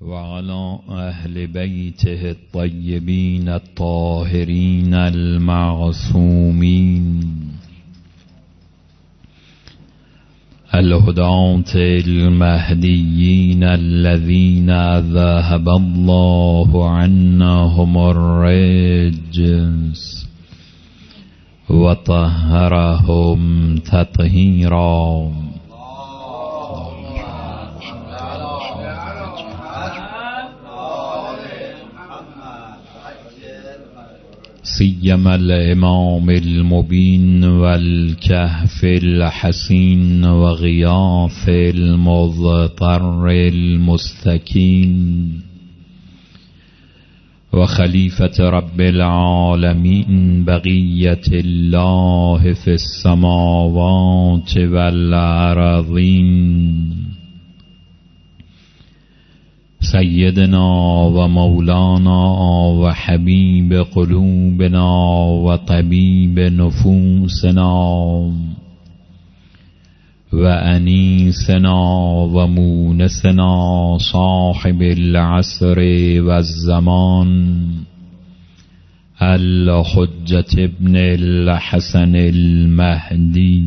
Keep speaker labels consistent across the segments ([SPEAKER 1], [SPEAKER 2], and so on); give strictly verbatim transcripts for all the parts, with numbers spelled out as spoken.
[SPEAKER 1] وعلى أهل بيته الطيبين الطاهرين المعصومين الهداة المهديين الذين ذهب الله عنهم الرجس وطهرهم تطهيرا. سيما الإمام المبين والكهف الحسين وغياث المضطر المستكين وخليفة رب العالمين بقية الله في السماوات والأرضين سيدنا ومولانا وحبيب قلوبنا وطبيب نفوسنا وأنيسنا ومونسنا صاحب العصر والزمان الحجة ابن الحسن المهدي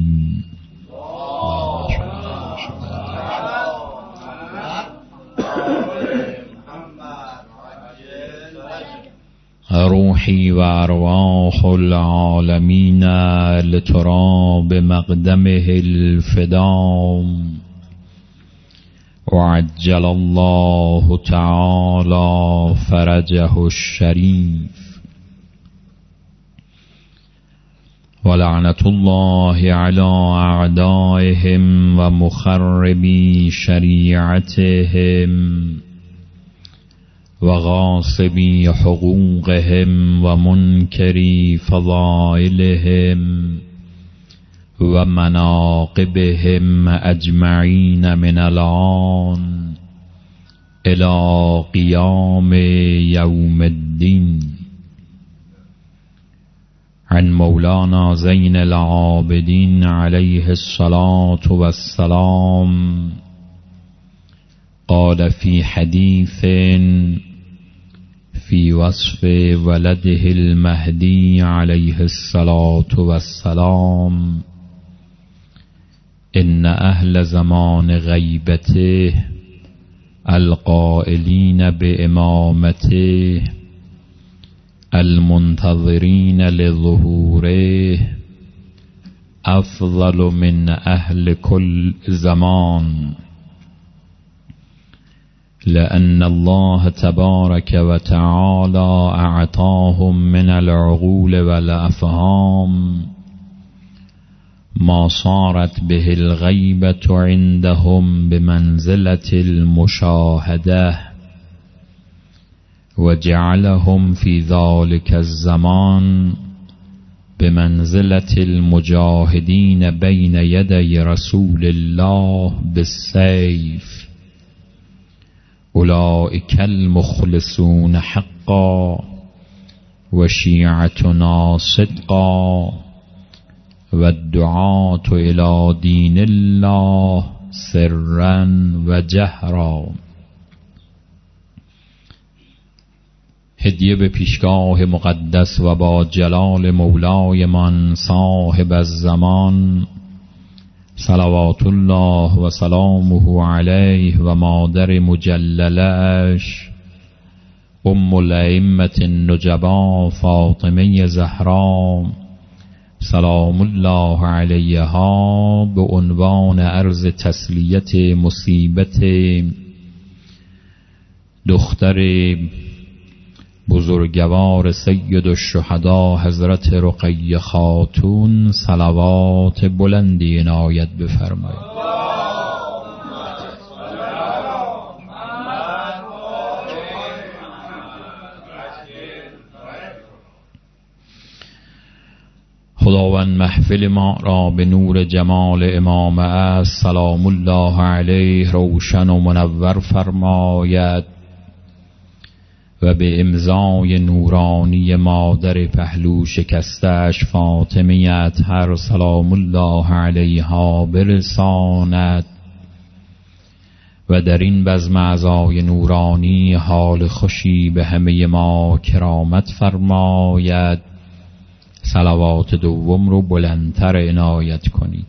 [SPEAKER 1] روحي وأرواح العالمين لتراب مقدمه الفداء وعجل الله تعالى فرجه الشريف ولعنة الله على أعدائهم ومخربي شريعتهم وغاصبي حقوقهم ومنكري فضائلهم ومناقبهم أجمعين من الآن إلى قيام يوم الدين. عن مولانا زين العابدين عليه الصلاة والسلام قال في حديث في وصف ولده المهدي عليه الصلاة والسلام: إن أهل زمان غيبته القائلين بإمامته المنتظرين لظهوره أفضل من أهل كل زمان، لأن الله تبارك وتعالى أعطاهم من العقول والأفهام ما صارت به الغيبة عندهم بمنزلة المشاهدة، وجعلهم في ذلك الزمان بمنزلة المجاهدين بين يدي رسول الله بالسيف. أولئك المخلصون حقا وشيعتنا صدقا والدعاة إلى دين الله سرا وجهرا. هدیه به پیشگاه مقدس و با جلال مولای من صاحب الزمان صلوات الله و سلامه علیه و مادر مجللش ام الائمة النجبا فاطمه زهرا سلام الله علیها به عنوان عرض تسلیت مصیبت دختر بزرگوار سید الشهدا حضرت رقیه خاتون صلوات بلندی عنایت بفرمایید. خداوند محفل ما را به نور جمال امام است سلام الله علیه روشن و منور فرماید و به امضای نورانی مادر پهلو شکستش فاطمه اطهر سلام الله علیها برساند و در این بزم اعضای نورانی حال خوشی به همه ما کرامت فرماید. صلوات دوم رو بلندتر عنایت کنید.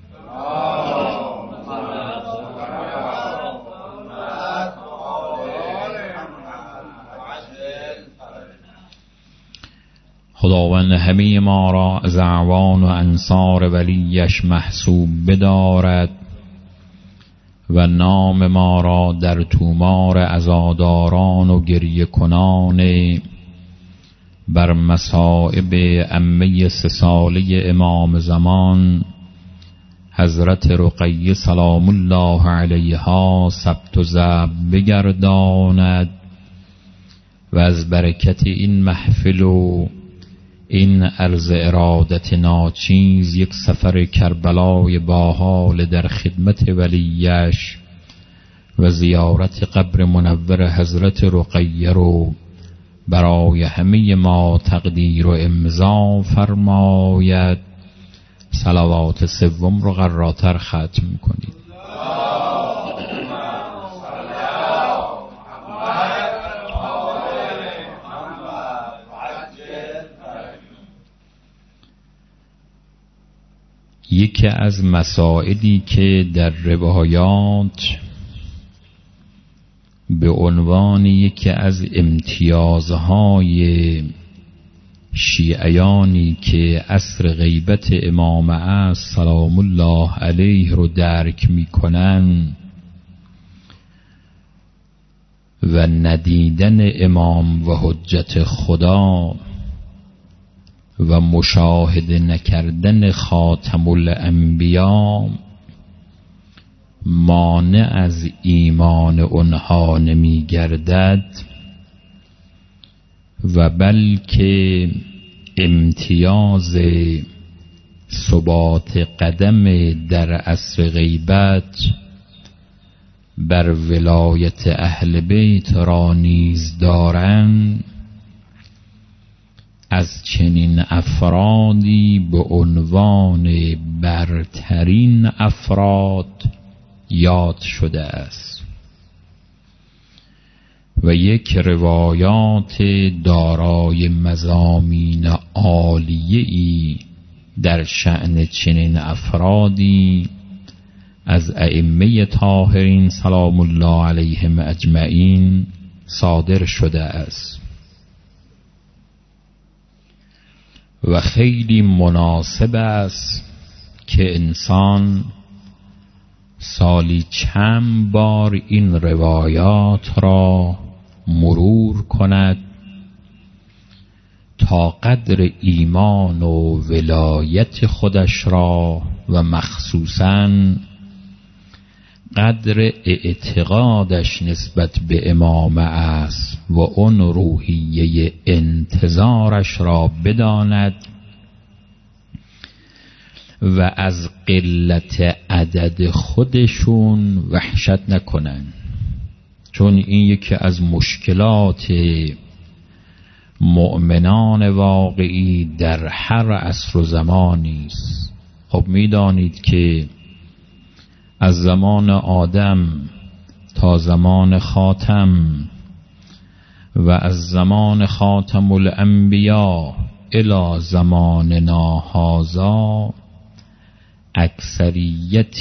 [SPEAKER 1] خداوند همه ما را از اعوان و انصار ولیش محسوب بدارد و نام ما را در تومار عزاداران و گریه کنان بر مصائب عمه سه ساله امام زمان حضرت رقیه سلام الله علیها ثبت و ضبط بگرداند و از برکت این محفل و این عرض ارادت ناچیز یک سفر کربلای باحال در خدمت ولیش و زیارت قبر منور حضرت رقیه رو برای همه ما تقدیر و امضا فرماید. صلوات سوم رو قراتر ختم کنید. یکی از مسائلی که در روایات به عنوان یکی از امتیازهای شیعیانی که عصر غیبت امام است سلام الله علیه رو درک میکنن و ندیدن امام و حجت خدا و مشاهده نکردن خاتم الانبیا مانع از ایمان آنها نمی گردد و بلکه امتیاز ثبات قدم در عصر غیبت بر ولایت اهل بیت را نیز دارند. از چنین افرادی به عنوان برترین افراد یاد شده است و یک روایات دارای مضامین عالیه‌ای در شأن چنین افرادی از ائمه طاهرین سلام الله علیهم اجمعین صادر شده است و خیلی مناسب است که انسان سالی چند بار این روایات را مرور کند تا قدر ایمان و ولایت خودش را و مخصوصاً قدر اعتقادش نسبت به امام است و اون روحیه انتظارش را بداند و از قلت عدد خودشون وحشت نکنن، چون این یکی از مشکلات مؤمنان واقعی در هر عصر و زمانی است. خب میدانید که از زمان آدم تا زمان خاتم و از زمان خاتم الانبیا الی زماننا هذا اکثریت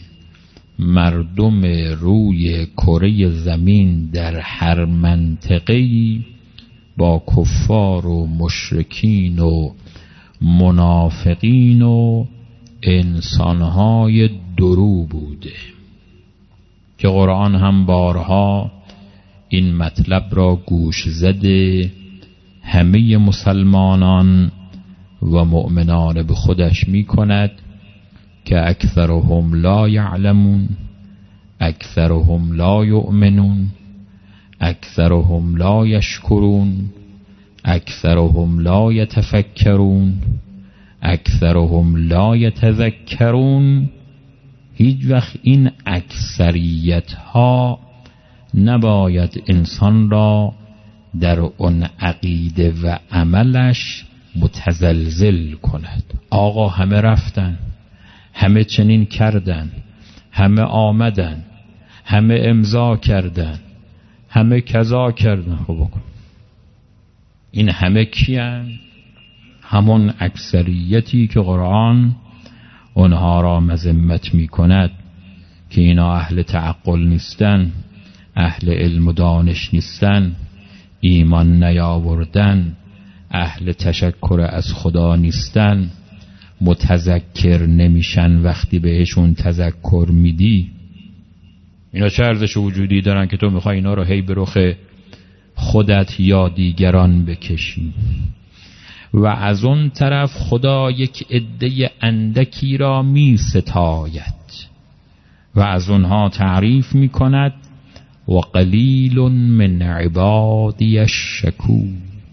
[SPEAKER 1] مردم روی کره زمین در هر منطقه‌ای با کفار و مشرکین و منافقین و انسانهای درو بوده که قرآن هم بارها این مطلب را گوش زده همه مسلمانان و مؤمنان به خودش می کند که اکثرهم لا یعلمون، اکثرهم لا یؤمنون، اکثرهم لا یشکرون، اکثرهم لا یتفکرون، اکثرهم لا یتذکرون. هیچ وقت این اکثریت ها نباید انسان را در اون عقیده و عملش متزلزل کند. آقا همه رفتن، همه چنین کردن، همه آمدن، همه امضا کردن، همه کذا کردن. خب بکن این همه کیان؟ همون اکثریتی که قرآن اونها را مذمت می کند که اینا اهل تعقل نیستن، اهل علم و دانش نیستن، ایمان نیاوردن، اهل تشکر از خدا نیستن، متذکر نمیشن وقتی بهشون تذکر میدی. اینا چه ارزش وجودی دارن که تو میخوای اینا رو هی به رخ خودت یا دیگران بکشی؟ و از اون طرف خدا یک عده اندکی را می ستاید و از اونها تعریف می کند و قلیل من عبادی الشکور.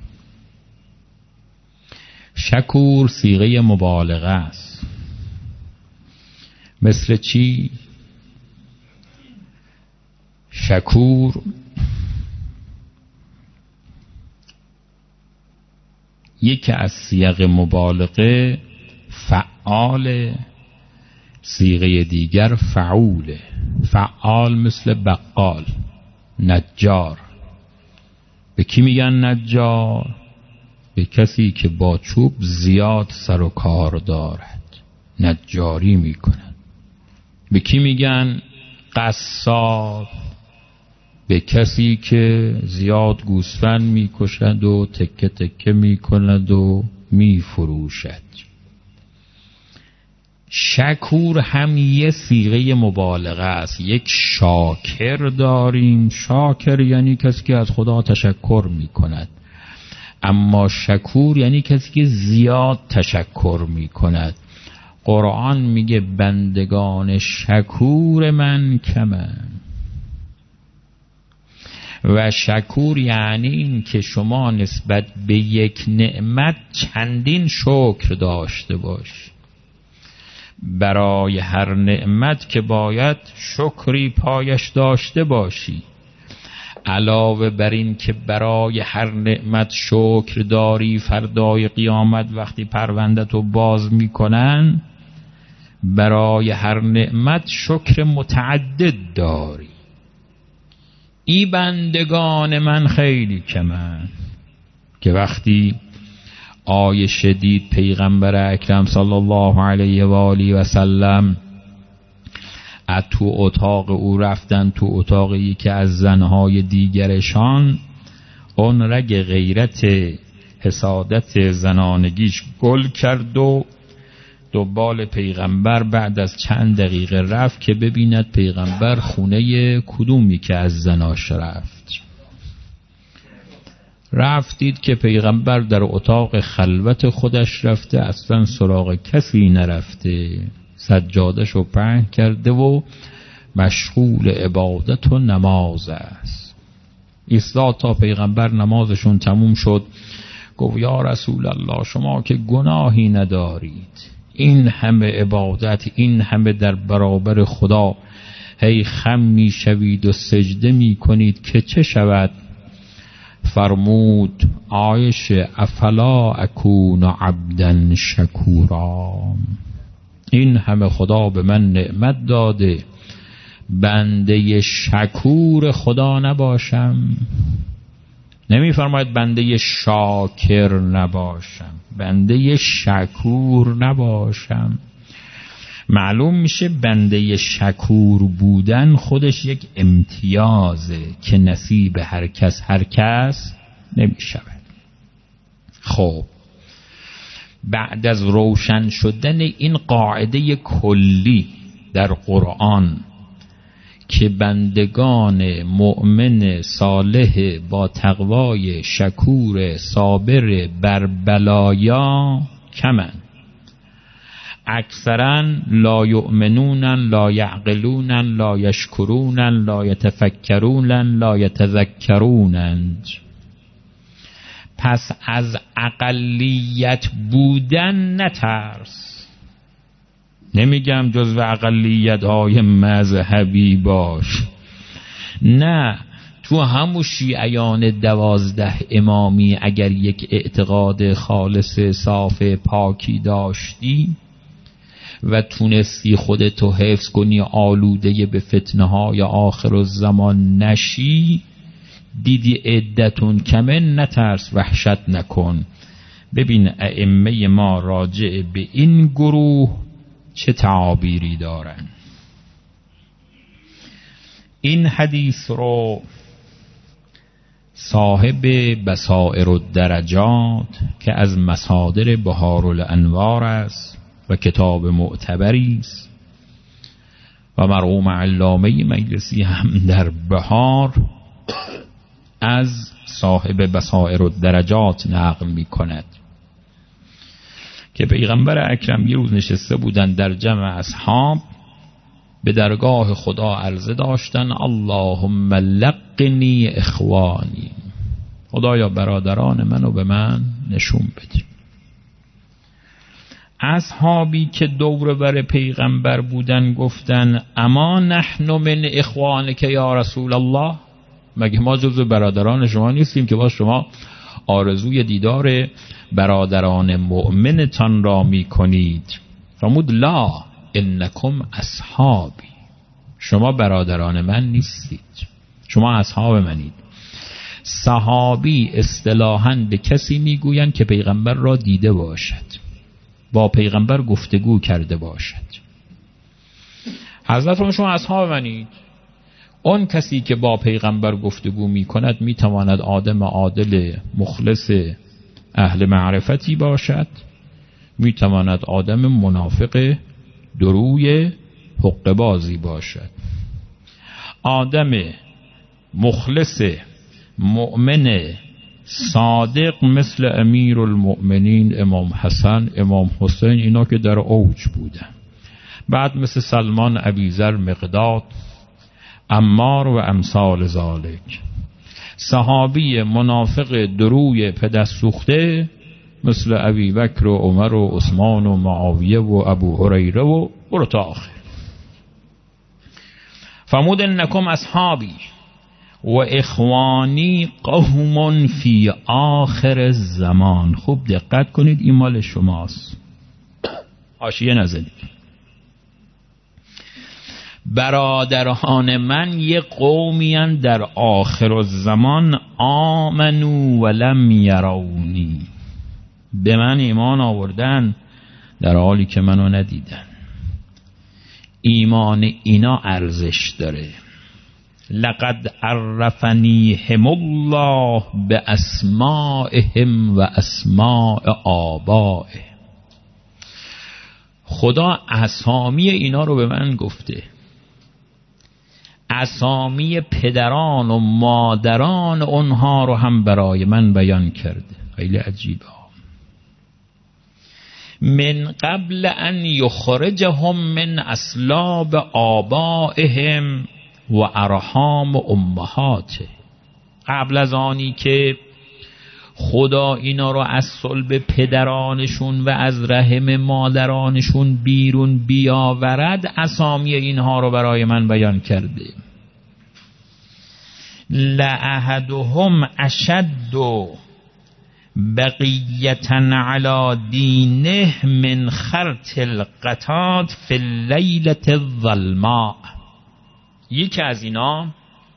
[SPEAKER 1] شکور صیغه مبالغه است. مثل چی؟ شکور یکی از صیغ مبالغه فعال، صیغه دیگر فعوله. فعال مثل بقال، نجار. به کی میگن نجار؟ به کسی که با چوب زیاد سر و کار دارد، نجاری میکنن. به کی میگن قصاب؟ به کسی که زیاد گوسفند میکشد و تکه تکه میکند و میفروشد. شکور هم یه صیغه مبالغه است. یک شاکر داریم. شاکر یعنی کسی که از خدا تشکر میکند، اما شکور یعنی کسی که زیاد تشکر میکند. قرآن میگه بندگان شکور من کمن. و شکور یعنی این که شما نسبت به یک نعمت چندین شکر داشته باشی. برای هر نعمت که باید شکری پایش داشته باشی. علاوه بر این که برای هر نعمت شکر داری، فردای قیامت وقتی پرونده‌تو باز میکنن برای هر نعمت شکر متعدد داری. ای بندگان من خیلی کمن. که وقتی عایشه دید پیغمبر اکرم صلی الله علیه و آله و سلم از تو اتاق او رفتن تو اتاقی که از زنهای دیگرشان، اون رگ غیرت حسادت زنانگیش گل کرد و دنبال پیغمبر بعد از چند دقیقه رفت که ببیند پیغمبر خونه کدومی که از زناش رفت. رفتید که پیغمبر در اتاق خلوت خودش رفته، اصلا سراغ کسی نرفته، سجادش رو پهن کرده و مشغول عبادت و نماز است. ایستاد تا پیغمبر نمازشون تموم شد. گفت یا رسول الله شما که گناهی ندارید، این همه عبادت، این همه در برابر خدا هی خم می شوید و سجده می کنید که چه شود؟ فرمود عایشه افلا اکون عبدا شکورا. این همه خدا به من نعمت داده، بنده شکور خدا نباشم؟ نمی فرماید بنده شاکر نباشم، بنده شکور نباشم. معلوم میشه بنده شکور بودن خودش یک امتیازه که نصیب هر کس هر کس نمی شود. خب بعد از روشن شدن این قاعده کلی در قرآن که بندگان مؤمن صالح با تقوای شکور صابر بر بلایا کمن، اکثرا لا یؤمنون لا یعقلون لا یشکرون لا یتفکرون لا یتذکرونند. پس از اقلیت بودن نترس. نمیگم جزو اقلیت های مذهبی باش، نه، تو همون شیعیان دوازده امامی اگر یک اعتقاد خالص صاف پاکی داشتی و تونستی خودتو حفظ کنی آلوده به فتنه های آخر الزمان نشی، دیدی عدتون کمه، نترس وحشت نکن. ببین ائمه ما راجع به این گروه چه تعابیری دارن. این حدیث رو صاحب بصائر الدرجات که از مصادر بهار الانوار است و کتاب معتبری است و مرحوم علامه مجلسی هم در بهار از صاحب بصائر الدرجات نقل می کند که پیغمبر اکرم یه روز نشسته بودن در جمع اصحاب، به درگاه خدا عرضه داشتن اللهم لقنی اخوانی، خدایا برادران منو به من نشون بده. اصحابی که دور بر پیغمبر بودن گفتن اما نحن من اخوانک یا رسول الله، مگه ما جزو برادران شما نیستیم که با شما آرزوی دیدار برادران مؤمنتان را می کنید؟ فرمود لا انکم اصحابی، شما برادران من نیستید، شما اصحاب منید. صحابی اصطلاحاً به کسی میگویند که پیغمبر را دیده باشد، با پیغمبر گفتگو کرده باشد. حضرت شما اصحاب منید. اون کسی که با پیغمبر گفتگو می کند می تواند آدم عادل مخلص اهل معرفتی باشد، می تواند آدم منافق دروی حقه بازی باشد. آدم مخلص مؤمن صادق مثل امیر المؤمنین امام حسن، امام حسین، اینا که در اوج بودن. بعد مثل سلمان ابیذر، مقداد، عمار و امثال ذالک. صحابی منافق دروی پدست سوخته مثل ابی بکر و عمر و عثمان و معاویه و ابو هریره و برو تا آخر. فرمود انکم اصحابی و اخوانی قوم فی آخر الزمان. خوب دقت کنید، این مال شماست، حاشیه نزنید. برادران من یه قومین در آخر الزمان آمنو ولم یرونی، به من ایمان آوردن در حالی که منو ندیدن. ایمان اینا ارزش داره. لقد عرفنیهم الله به اسمائهم و اسماء آبائهم. خدا اسامی اینا رو به من گفته، اسامی پدران و مادران اونها رو هم برای من بیان کرده. خیلی عجیبه. من قبل ان یخرجهم من اصلاب آبائهم و ارحام امهاته، قبل از آنی که خدا اینا رو از صلب پدرانشون و از رحم مادرانشون بیرون بیاورد، اسامی اینها رو برای من بیان کرده. لأحدهم اشد بقیتا علی دینه من خرط القطات فی اللیلة الظلماء. یکی از اینا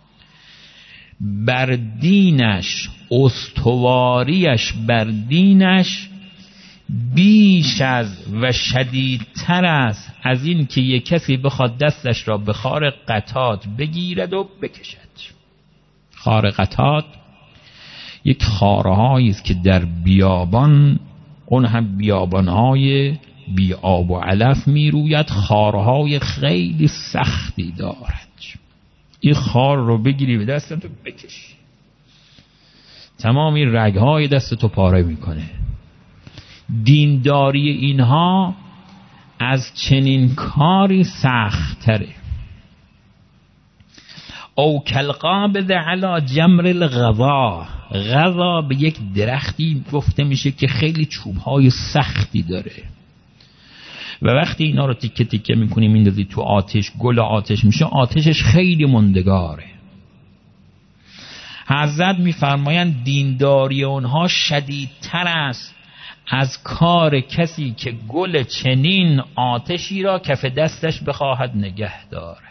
[SPEAKER 1] بر دینش، استواریش بر دینش بیش از و شدیدتر است از این که یک کسی بخواد دستش را به خار قطات بگیرد و بکشد. خار قطات یک خارهایی است که در بیابان، اون هم بیابانهای بی آب و علف می روید، خارهای خیلی سختی دارد. این خار رو بگیری به دستت و بکشی، تمام این رگهای دستتو پاره میکنه. دینداری اینها از چنین کاری سخت تره. او کالقابض علی جمر الغضا. غضا به یک درختی گفته میشه که خیلی چوبهای سختی داره و وقتی اینا رو تیکه تیکه میکنی میندازی تو آتش، گل آتش میشه، آتشش خیلی مندگاره. حضرت میفرمایند دینداری اونها شدیدتر است از کار کسی که گل چنین آتشی را کف دستش بخواهد نگه دارد.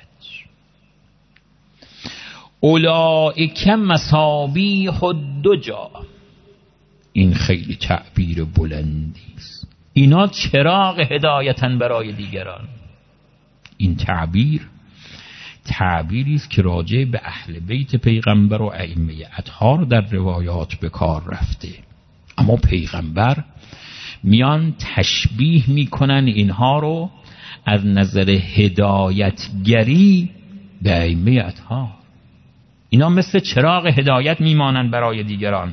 [SPEAKER 1] اولئک مصابیح الدجی، این خیلی تعبیر بلندی است. اینا چراغ هدایتن برای دیگران. این تعبیر تعبیری است که راجع به اهل بیت پیغمبر و ائمه اطهار در روایات به کار رفته، اما پیغمبر میان تشبیه میکنن اینها رو از نظر هدایتگری به ائمه اطهار. اینا مثل چراغ هدایت میمانند برای دیگران.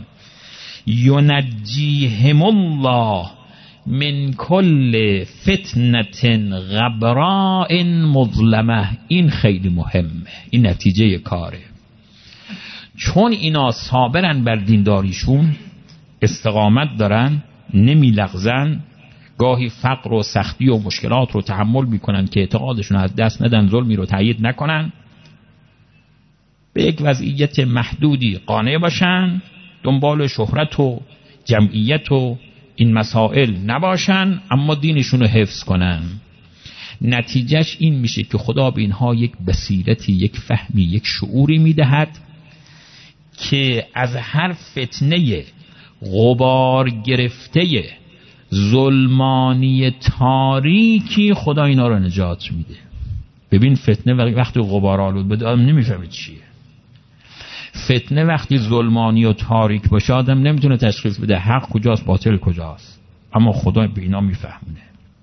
[SPEAKER 1] ینجیهم الله من کل فتنة غبراء مظلمه. این خیلی مهمه، این نتیجه کاره. چون اینا صابرن بر دینداریشون، استقامت دارن، نمی لغزن، گاهی فقر و سختی و مشکلات رو تحمل میکنن که اعتقادشون از دست ندن، ظلمی رو تأیید نکنن، به یک وضعیت محدودی قانع باشن، دنبال شهرت و جمعیت و این مسائل نباشن، اما دینشون رو حفظ کنن. نتیجهش این میشه که خدا به اینها یک بصیرتی، یک فهمی، یک شعوری میدهد که از هر فتنه غبار گرفته ظلمانی تاریکی خدا اینا رو نجات میده. ببین فتنه وقتی غبار آلود بده آدم نمیفهمه چیه. فتنه وقتی ظلمانی و تاریک باشه آدم نمیتونه تشخیص بده حق کجاست باطل کجاست، اما خدا به اینا میفهمونه.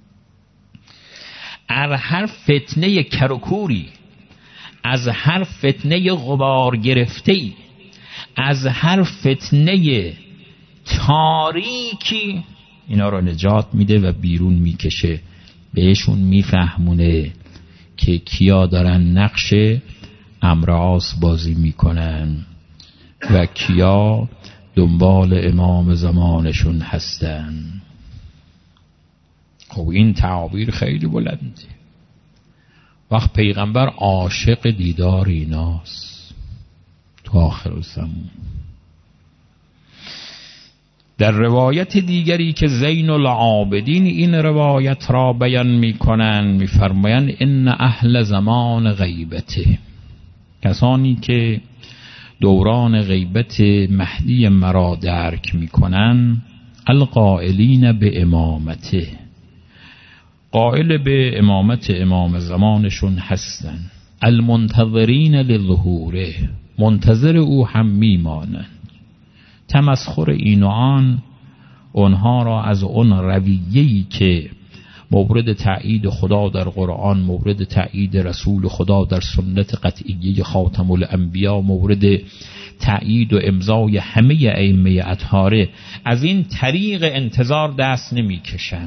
[SPEAKER 1] از هر فتنه کرکوری، از هر فتنه غبار گرفته‌ای، از هر فتنه تاریکی اینا رو نجات میده و بیرون میکشه. بهشون میفهمونه که کیا دارن نقش امراض بازی میکنن و کیا دنبال امام زمانشون هستن. خب این تعابیر خیلی بلنده. وقت پیغمبر عاشق دیدار ایناست تو آخر الزمان. در روایت دیگری که زین العابدین این روایت را بیان میکنن، میفرمایند ان اهل زمان غیبته، کسانی که دوران غیبت مهدی مرا درک میکنن، القائلین به امامته، قائل به امامت امام زمانشون هستن، المنتظرین لظهوره، منتظر او هم میمانند. تمسخر این و آن اونها را از اون رویه‌ای که مورد تأیید خدا در قرآن، مورد تأیید رسول خدا در سنت قطعیه خاتم الانبیا، مورد تأیید و امضای همه ائمه اطهاره، از این طریق انتظار دست نمی کشن.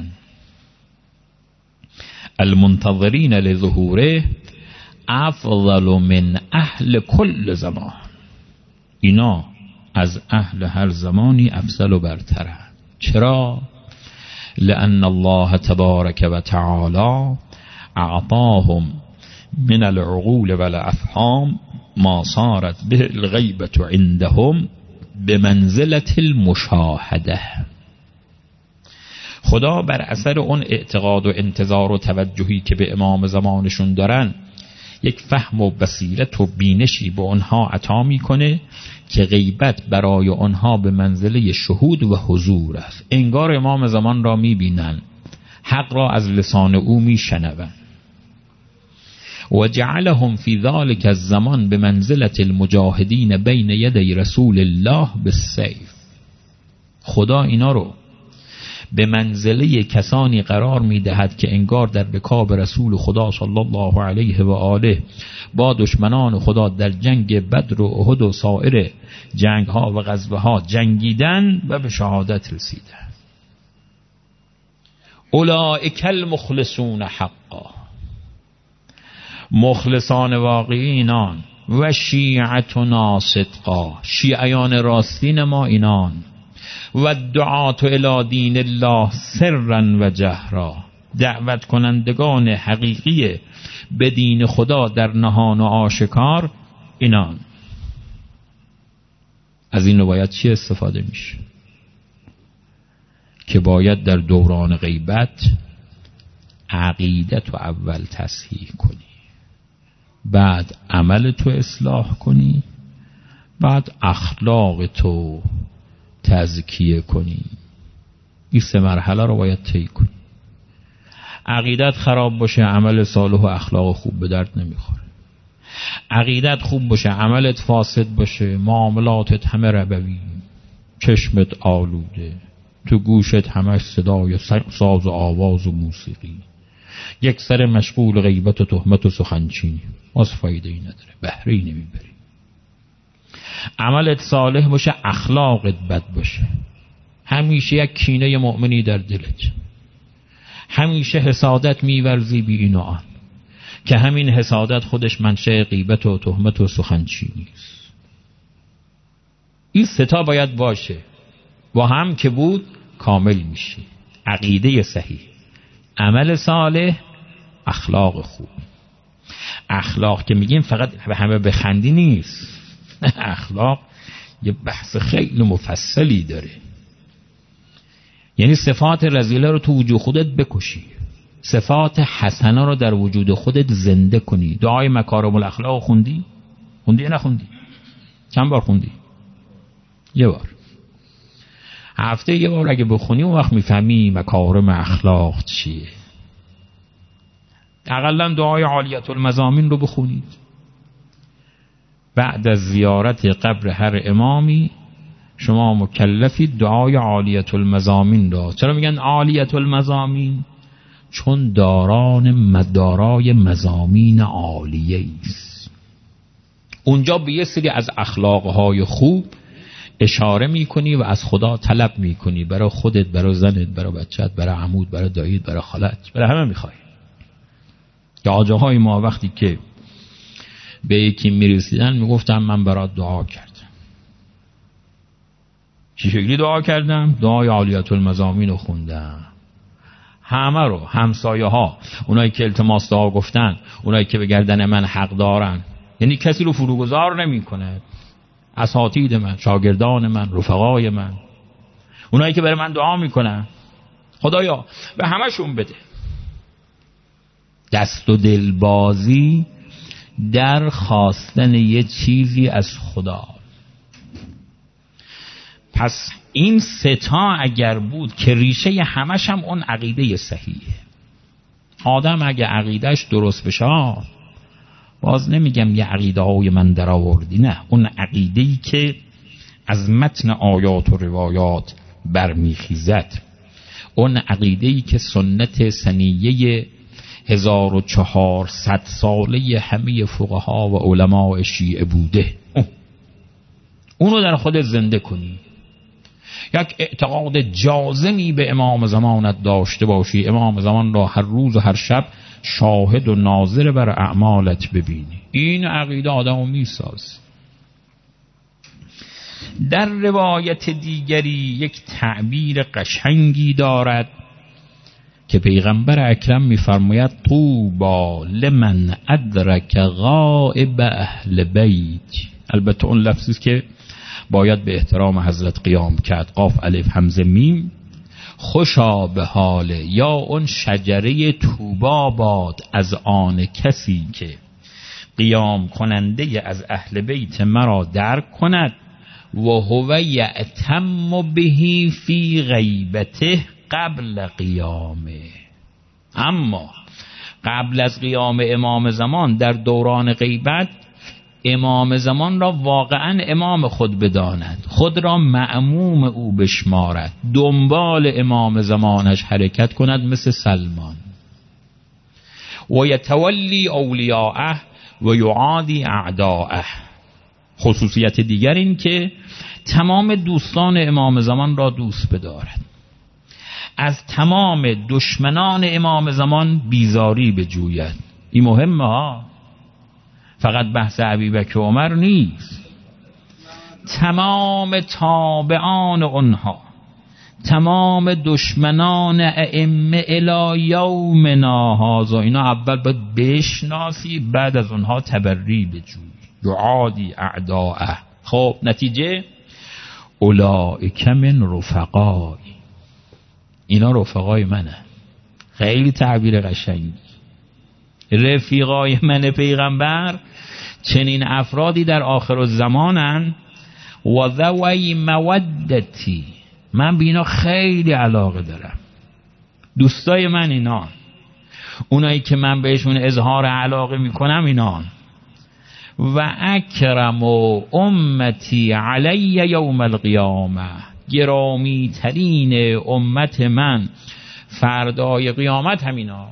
[SPEAKER 1] المنتظرین لظهوره افضل من اهل کل زمان، اینا از اهل هر زمانی افضل و برتره. چرا؟ لأن الله تبارک و تعالی اعطاهم من العقول والافهام ما صارت به الغیبة عندهم بمنزلة المشاهده. خدا بر اثر اون اعتقاد و انتظار و توجهی که به امام زمانشون دارن یک فهم و بصیرت و بینشی به اونها عطا میکنه که غیبت برای اونها به منزله شهود و حضور است. انگار امام زمان را میبینن، حق را از لسان او میشنون. و جعلهم فی ذلک الزمان به منزله المجاهدین بین یدی رسول الله بالسیف. خدا اینا رو به منزله کسانی قرار میدهد که انگار در رکاب رسول خدا صلی الله علیه و آله با دشمنان خدا در جنگ بدر و احد و سایر جنگ ها و غزوه ها جنگیدن و به شهادت رسیدن. اولئک المخلصون حقا، مخلصان واقعی اینان، و شیعتنا صدقا، شیعیان راستین ما اینان، و دعات الی دین الله سرا و جهرا، دعوت کنندگان حقیقی به دین خدا در نهان و آشکار اینان. از این روایت چی استفاده میشه؟ که باید در دوران غیبت عقیدت رو اول تصحیح کنی، بعد عمل تو اصلاح کنی، بعد اخلاق تو تزکیه کنی. این سه مرحله رو باید طی کنی. عقیدت خراب باشه، عمل صالح و اخلاق خوب به درد نمیخوره. عقیدت خوب باشه، عملت فاسد باشه، معاملاتت همه ربوی، چشمت آلوده، تو گوشت همش صدای ساز و آواز و موسیقی، یک سر مشغول غیبت و تهمت و سخنچینی، از فایده ای نداره، بهره ای نمیبری. عملت صالح باشه، اخلاقت بد باشه، همیشه یک کینه مؤمنی در دلت، همیشه حسادت میورزی بی این و آن، که همین حسادت خودش منشأ غیبت و تهمت و سخنچینی است. این ستا باید باشه، با هم که بود کامل میشی. عقیده صحیح، عمل صالح، اخلاق خوب. اخلاق که میگیم فقط به همه بخندی نیست. اخلاق یه بحث خیلی مفصلی داره. یعنی صفات رذیله رو تو وجود خودت بکشی، صفات حسنه رو در وجود خودت زنده کنی. دعای مکارم الاخلاق خوندی؟ خوندی یا نخوندی؟ چند بار خوندی؟ یه بار. هفته یه بار اگه بخونی اون وقت میفهمی مکارم اخلاق چیه. اقلا دعای عالیت المزامین رو بخونید. بعد از زیارت قبر هر امامی شما مکلفید دعای عالیت المزامین را. چرا میگن عالیت المزامین؟ چون داران مدارای مزامین عالیه است. اونجا به یه سری از اخلاقهای خوب اشاره میکنی و از خدا طلب میکنی، برای خودت، برای زنت، برای بچت، برای عمود، برای داییت، برای خالت، برای همه میخوای. که آجاهای ما وقتی که به یکی میرسیدن میگفتم من برات دعا کردم. چی شکلی دعا کردم؟ دعای عالیت المزامین رو خوندم. همه رو، همسایه ها، اونایی که التماس دعا گفتن، اونایی که به گردن من حق دارن، یعنی کسی رو فروگذار نمی کنه، اساتید من، شاگردان من، رفقای من، اونایی که برای من دعا میکنن، خدایا به همشون بده. دست و دلبازی در خواستن یه چیزی از خدا. پس این ستا اگر بود که ریشه همش هم اون عقیده صحیحه. آدم اگه عقیدهش درست بشه، باز نمیگم یه عقیده های من در آوردی، نه، اون عقیده‌ای که از متن آیات و روایات برمیخیزد، اون عقیده‌ای که سنت سنیه هزار و چهارصد ساله همه فقها و علماء شیعه بوده، اونو در خودت زنده کنی. یک اعتقاد جازمی به امام زمانت داشته باشی، امام زمان را هر روز و هر شب شاهد و ناظر بر اعمالت ببینی. این عقیده آدمو میساز. در روایت دیگری یک تعبیر قشنگی دارد که پیغمبر اکرم میفرماید طوبی لمن ادرک غائب اهل بیت. البته اون لفظی که باید به احترام حضرت قیام کرد، قاف الف همزه میم. خوشا به حال یا اون شجره طوبا باد از آن کسی که قیام کننده از اهل بیت مرا درک کند و هو یأتم بهی فی غیبته قبل قیامه. اما قبل از قیام امام زمان در دوران غیبت امام زمان را واقعا امام خود بداند، خود را معموم او بشمارد، دنبال امام زمانش حرکت کند مثل سلمان. و یتولی اولیاءه و یعادی اعداءه. خصوصیت دیگر این که تمام دوستان امام زمان را دوست بدارد، از تمام دشمنان امام زمان بیزاری بجوید. این مهمه ها، فقط بحث ابوبکر و عمر نیست. تمام تابعان اونها، تمام دشمنان ائمه الی یومنا هذا، اینا اول باید بشناسی، بعد از اونها تبری بجوی. یعادی اعداءه. خب نتیجه اولئک من رفقای، اینا رفقای منه. خیلی تعبیر قشنگی. رفیقای من پیغمبر چنین افرادی در آخر الزمانن. و ذوی مودتی، من به اینا خیلی علاقه دارم. دوستای من اینا، اونایی که من بهشون اظهار علاقه میکنم اینا. و اکرم و امتی علی یوم القیامه، گرامی ترین امت من فردای قیامت همینا.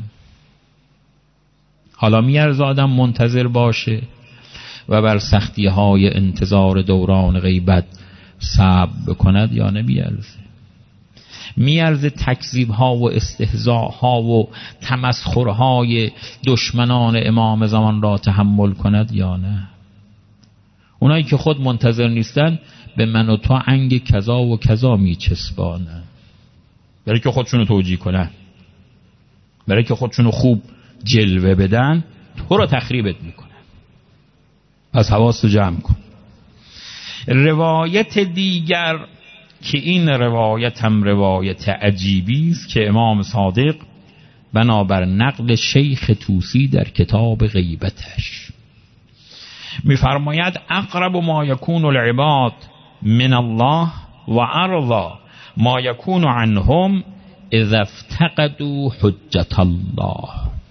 [SPEAKER 1] حالا میارز آدم منتظر باشه و بر سختی های انتظار دوران غیبت صبر بکند یا نمیارزه؟ میارزه تکذیب ها و استهزاء ها و تمسخر های دشمنان امام زمان را تحمل کند یا نه؟ اونایی که خود منتظر نیستن به من و تو انگ کذا و کذا میچسبانن، برای که خودشونو توجیه کنن، برای که خودشونو خوب جلوه بدن، تو رو تخریبت میکنن. پس حواستو جمع کن. روایت دیگر که این روایت هم روایت عجیبی است که امام صادق بنابر نقل شیخ طوسی در کتاب غیبتش میفرماید اقرب ما یکون العباد من الله و ارضا ما یکون عنهم اذا افتقدوا حجت الله.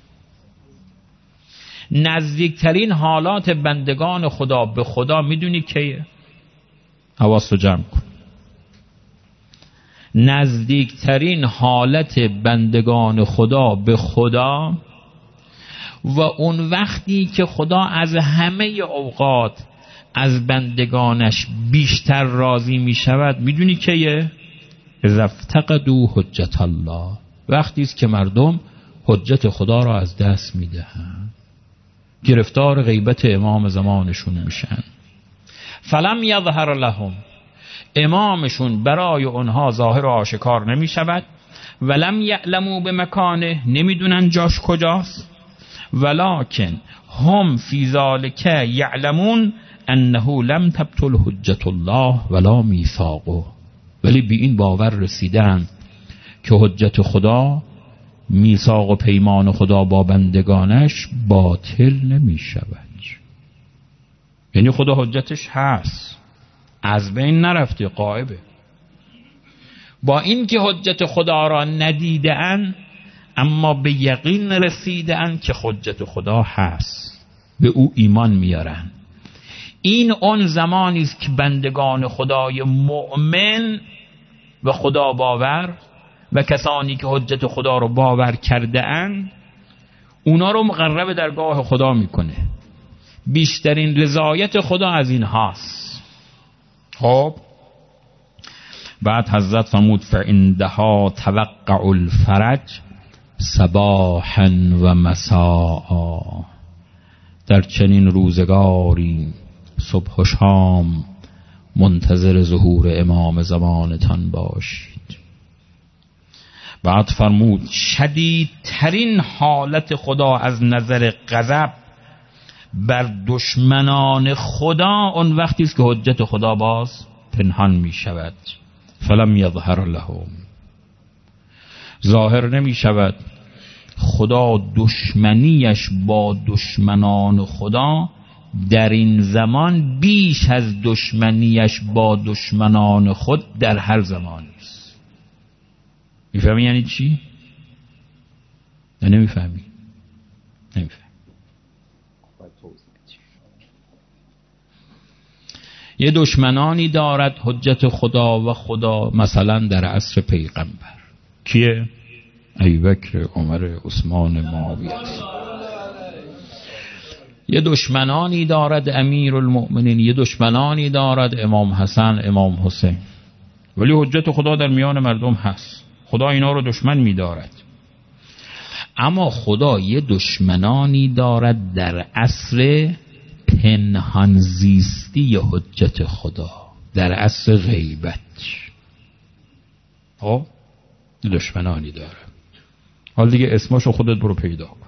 [SPEAKER 1] نزدیکترین حالات بندگان خدا به خدا میدونی کیه؟ حواست رو جمع کن. نزدیکترین حالت بندگان خدا به خدا و اون وقتی که خدا از همه اوقات از بندگانش بیشتر راضی می شود میدونی کیه؟ اذا افتقدوا حجت الله، وقتی است که مردم حجت خدا را از دست می دهند، گرفتار غیبت امام زمانشون میشن. فلم یظهر لهم، امامشون برای اونها ظاهر و آشکار نمی شود. ولم یعلموا به مکانه، نمیدونن جاش کجاست. ولکن هم فی ذالک یعلمون انه لم تبطل حجت الله ولا میثاقه، ولی به این باور رسیدن که حجت خدا، میثاق و پیمان خدا با بندگانش باطل نمی شود. یعنی خدا حجتش هست، از بین نرفته، غایبه. با این که حجت خدا را ندیده اند اما به یقین رسیده اند که حجت خدا هست، به او ایمان میارن. این اون زمانی است که بندگان خدای مؤمن و خدا باور و کسانی که حجت خدا رو باور کرده اند اونا رو مقرب درگاه خدا میکنه. بیشترین رضایت خدا از این هاست. خب بعد حضرت فرمود فعندها توقع الفرج صباحا و مساء، در چنین روزگاری صبح و شام منتظر ظهور امام زمانتان باشید. بعد فرمود شدیدترین حالت خدا از نظر غضب بر دشمنان خدا اون وقتی است که حجت خدا باز پنهان می شود. فلم یظهر لهم، ظاهر نمی شود. خدا دشمنیش با دشمنان خدا در این زمان بیش از دشمنیش با دشمنان خود در هر زمانی است. میفهمی یعنی چی؟ نه نمیفهمی. نمیفهمی. یه دشمنانی دارد حجت خدا و خدا، مثلا در عصر پیغمبر کیه؟ ابوبکر، عمر، عثمان، معاویه. یه دشمنانی دارد امیر المؤمنین، یه دشمنانی دارد امام حسن، امام حسین، ولی حجت خدا در میان مردم هست. خدا اینا رو دشمن می دارد. اما خدا یه دشمنانی دارد در عصر پنهان زیستی حجت خدا، در عصر غیبت. خب دشمنانی داره. حال دیگه اسمشو خودت برو پیدا کن.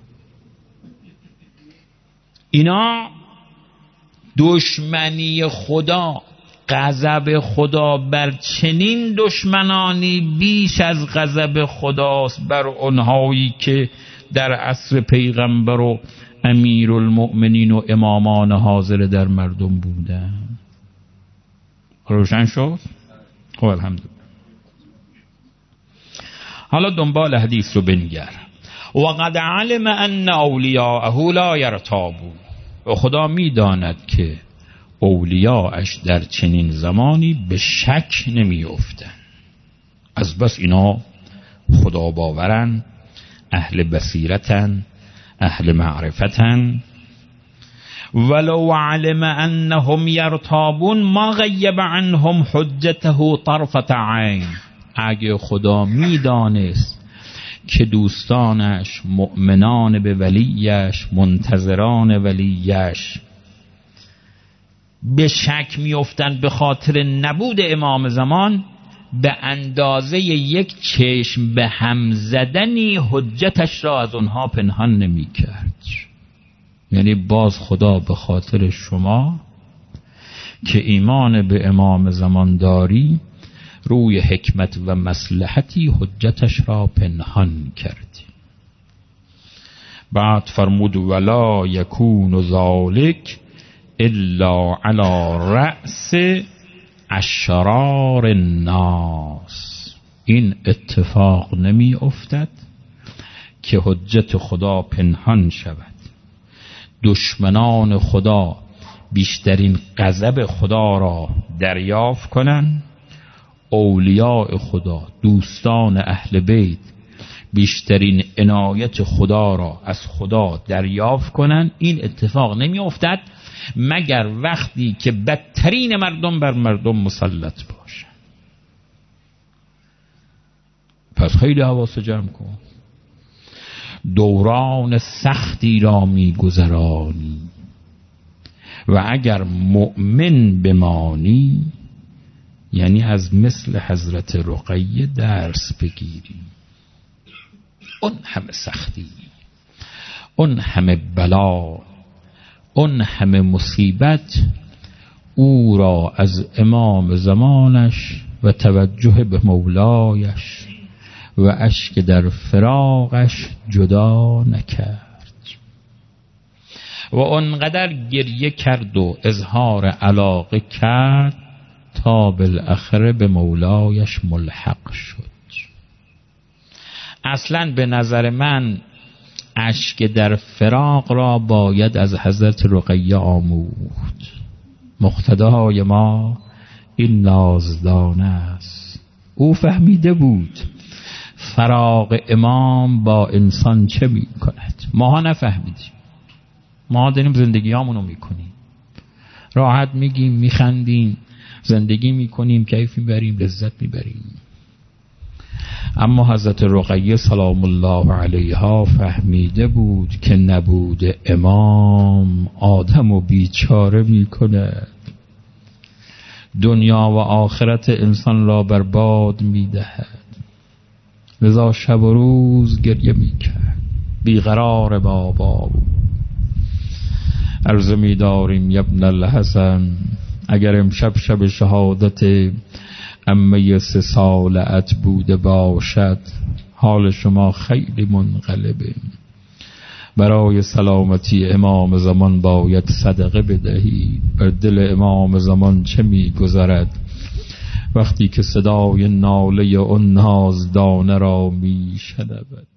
[SPEAKER 1] اینا دشمنی خدا غضب خدا بر چنین دشمنانی بیش از غضب خداست بر اونهایی که در عصر پیغمبر و امیرالمؤمنین و امامان حاضر در مردم بودن. روشن شد؟ خب الحمدلله. حالا دنبال حدیث رو بنگر. وقد علم ان اولیاءه لا یرتابون، و خدا میداند که اولیاءش در چنین زمانی به شک نمی افتن. از بس اینا خدا باورن، اهل بصیرتن، اهل معرفتن. ولو علم انهم یرتابون ما غیب عنهم حجته طرفة عین، اگه خدا میدانست که دوستانش مؤمنان به ولیش، منتظران ولیش به شک میافتند به خاطر نبود امام زمان، به اندازه یک چشم به هم زدنی حجتش را از اونها پنهان نمی کرد. یعنی باز خدا به خاطر شما که ایمان به امام زمان داری روی حکمت و مصلحتی حجتش را پنهان کردی. بعد فرمود ولا یکون ذالک الا علی رأس اشرار الناس، این اتفاق نمی افتد که حجت خدا پنهان شود، دشمنان خدا بیشترین غضب خدا را دریافت کنند، اولیاء خدا، دوستان اهل بیت بیشترین عنایت خدا را از خدا دریافت کنند. این اتفاق نمی افتد مگر وقتی که بدترین مردم بر مردم مسلط باشه. پس خیلی حواس جمع کن. دوران سختی را می گذرانی و اگر مؤمن بمانی، یعنی از مثل حضرت رقیه درس بگیری. اون همه سختی، اون همه بلا، اون همه مصیبت او را از امام زمانش و توجه به مولایش و اشک در فراقش جدا نکرد و اونقدر گریه کرد و اظهار علاقه کرد تا بالاخره به مولایش ملحق شد. اصلا به نظر من اشک در فراق را باید از حضرت رقیه آموخت. مقتدای ما این نازدانه است. او فهمیده بود فراق امام با انسان چه می کند. ماها نفهمیدیم. ما داریم زندگی همونو می کنیم، راحت میگیم، میخندیم، زندگی میکنیم، کیف میبریم، لذت میبریم. اما حضرت رقیه سلام الله علیها فهمیده بود که نبود امام آدم و بیچاره میکند، دنیا و آخرت انسان را برباد میدهد. لذا شب و روز گریه میکرد، بیقرار بابا. عرض می‌داریم ابن الحسن، اگر امشب شب شهادت عمه سه ساله‌ات بوده باشد، حال شما خیلی منقلبه. برای سلامتی امام زمان باید صدقه بدهید. بر دل امام زمان چه می‌گذرد وقتی که صدای ناله اون نازدانه را میشنود؟